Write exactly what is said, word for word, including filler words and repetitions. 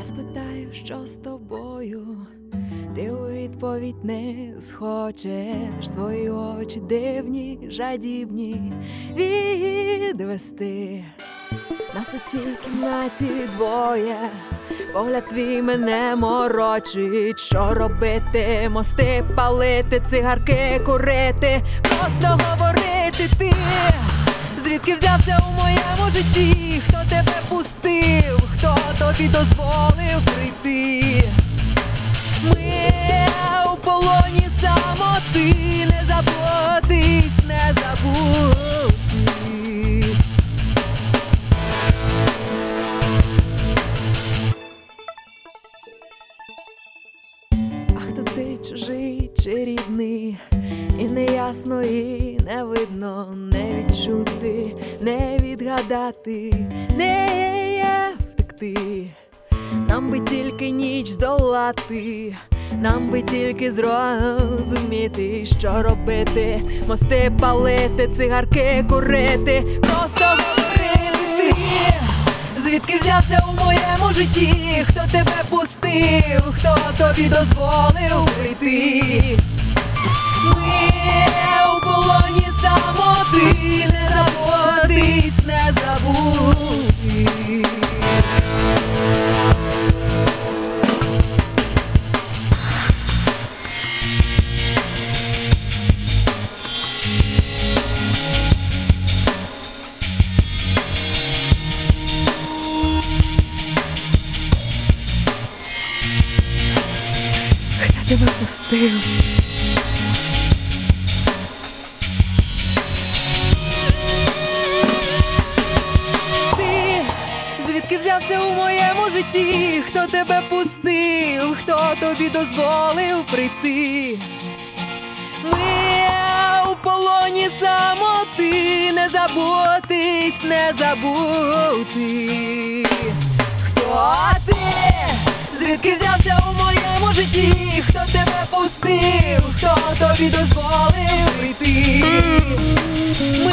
спитаю, що з тобою, ти у відповідь не схочеш свої очі дивні, жадібні відвести. Нас у цій кімнаті двоє, погляд твій мене морочить. Що робити? Мости палити, цигарки курити, просто говорити ти. Звідки взявся у моєму житті? Хто тебе пустив? Хто тобі дозволив прийти? Ми у полоні самоти, не заботись, не забудь. А хто ти, чужий чи рідний? І не ясно, і не видно, не відчути, не відгадати, не втекти. Нам би тільки ніч здолати, нам би тільки зрозуміти, що робити. Мости палити, цигарки курити, просто говорити ти. Звідки взявся у моєму житті? Хто тебе пустив? Хто тобі дозволив прийти? Ми у полоні самоти, не заботись, не забудь. Хто тебе пустив? Звідки взявся у моєму житті? Хто тебе пустив? Хто тобі дозволив прийти? Ми у полоні самоти, не заботись, не забути. Хто ти? Звідки взявся у моєму житті? Хто тебе пустив? Хто тобі дозволив прийти?